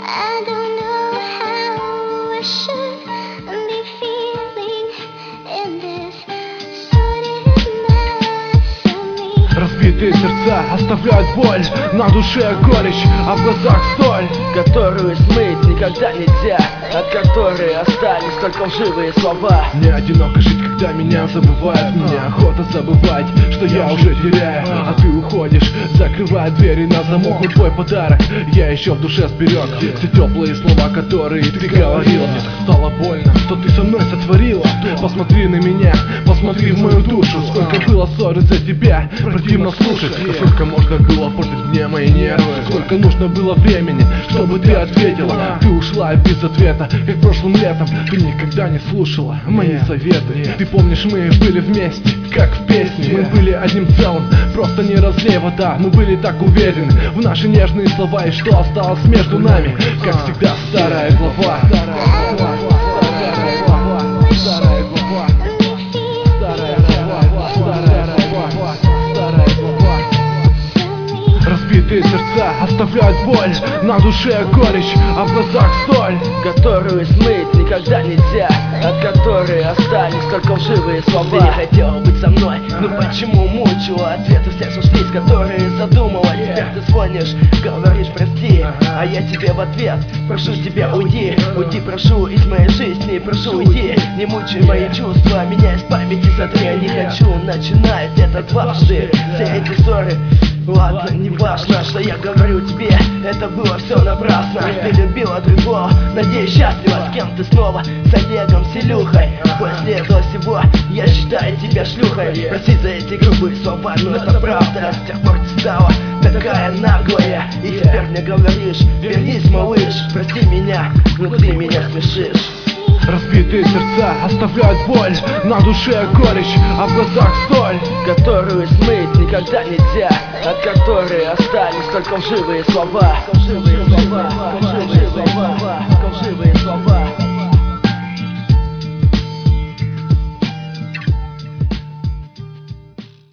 I don't know how I should be feeling in this sordid mess of me. Разбитые сердца оставляют боль, на душе горечь, а в глазах столь, которую смыть никогда нельзя, от которой остались только лживые слова. Мне одиноко жить, когда меня забывают. Мне охота забывать, что я уже теряю. А ты уходишь, закрывая двери на замок. Но твой подарок я еще в душе сберег. Все теплые слова, которые ты говорила. Мне так стало больно, что ты со мной сотворила. Посмотри на меня, посмотри в мою душу. Сколько было ссор из-за тебя, противно слушать. Сколько можно было портить мне мои нервы. Сколько нужно было времени, чтобы ты ответила. Ты ушла без ответа, как прошлым летом. Ты никогда не слушала мои советы. Ты помнишь, мы были вместе, как в песне. Мы были одним целым, просто не разлей вода. Мы были так уверены в наши нежные слова. И что осталось между нами, как всегда, старая глава. Разбитые сердца оставляют боль, на душе горечь, а в глазах столь, которую смыть никогда нельзя, от которой остались только лживые слова. Ты не хотела быть со мной, но почему мучила? Ответы все сошлись, которые задумала. Теперь ты звонишь, говоришь прости, а я тебе в ответ прошу тебя уйди. Уйди, прошу, из моей жизни, прошу уйди. Не мучай мои чувства, меня из памяти сотри. Я не хочу начинать это дважды. Все эти ссоры, ладно, не важно, что я говорю тебе, это было все напрасно. Ты любила другого, надеюсь, счастлива. С кем ты снова? С Олегом, с Илюхой. После этого всего я считаю тебя шлюхой. Прости за эти грубые слова, но это правда. С тех пор ты стала такая наглая, и теперь мне говоришь: вернись, малыш, прости меня, но ты меня смешишь. Разбитые сердца оставляют боль, на душе горечь, а в глазах столь, которую смыть никогда нельзя, от которой остались только лживые слова. Лживые слова, лживые слова, лживые слова.